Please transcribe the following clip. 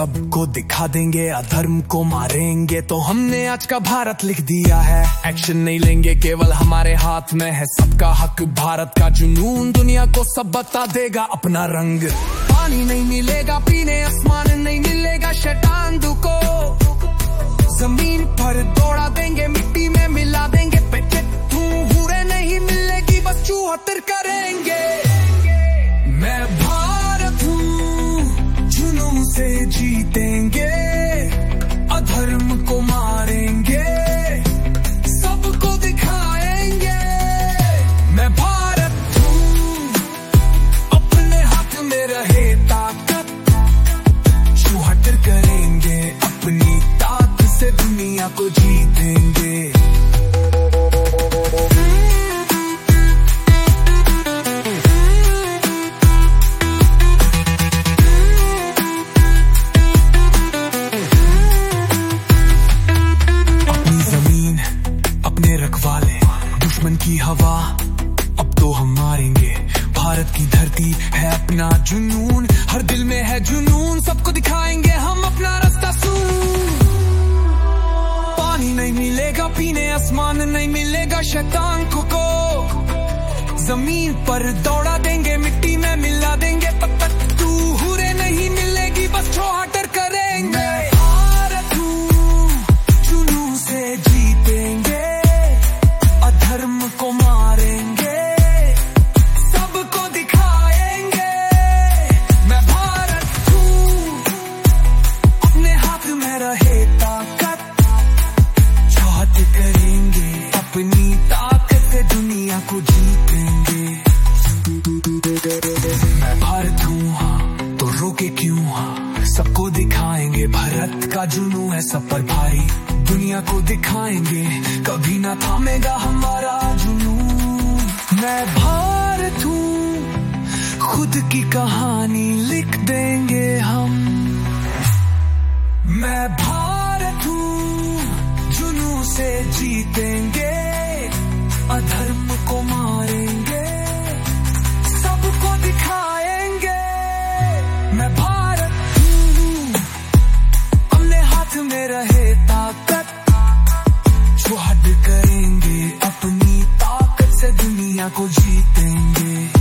सबको दिखा देंगे, अधर्म को मारेंगे। तो हमने आज का भारत लिख दिया है, एक्शन नहीं लेंगे, केवल हमारे हाथ में है सबका हक। भारत का जुनून दुनिया को सब बता देगा अपना रंग। पानी नहीं मिलेगा पीने, आसमान नहीं मिलेगा शैतान को। जमीन पर दौड़ा देंगे, मिट्टी में मिला देंगे, पेटे हूरे नहीं मिलेगी, बस चूहतर करेंगे। मैं भारत हूँ, जुनून से जीतेंगे, अधर्म को मारेंगे, सबको दिखाएंगे। मैं भारत हूँ, अपने हाथ में रहे ताकत, चूहतर करेंगे, अपनी ताकत से दुनिया को जीतेंगे। रखवाले दुश्मन की हवा अब तो हम मारेंगे। भारत की धरती है अपना जुनून, हर दिल में है जुनून, सबको दिखाएंगे हम अपना रास्ता सून। पानी नहीं मिलेगा पीने, आसमान नहीं मिलेगा शैतान को। जमीन पर दौड़ा देंगे, मिट्टी में मिला देंगे, तू हुरे नहीं मिलेगी, बस चौहटर करेंगे। भारत हूँ, जुनून से जीतेंगे, धर्म को मारेंगे, सबको दिखाएंगे। मैं भारत हूँ, अपने हाथ में रहे ताकत, चाहत करेंगे, अपनी ताकत से दुनिया को जीतेंगे। मैं भारत हूँ, हाँ तो रोके क्यों, हाँ सबको दिखाएंगे। भारत का जुनून है सब पर भारी, दुनिया को दिखाएंगे, कभी ना थामेगा हमारा जुनून। मैं भारत हूँ, खुद की कहानी लिख देंगे हम। मैं भारत हूँ, जुनून से जीतेंगे, अधर्म को मारेंगे, सबको दिखाएंगे। मैं भारत हूँ, अपने हाथ में रहे ताकत, चौहद करेंगे, अपनी ताकत से दुनिया को जीतेंगे।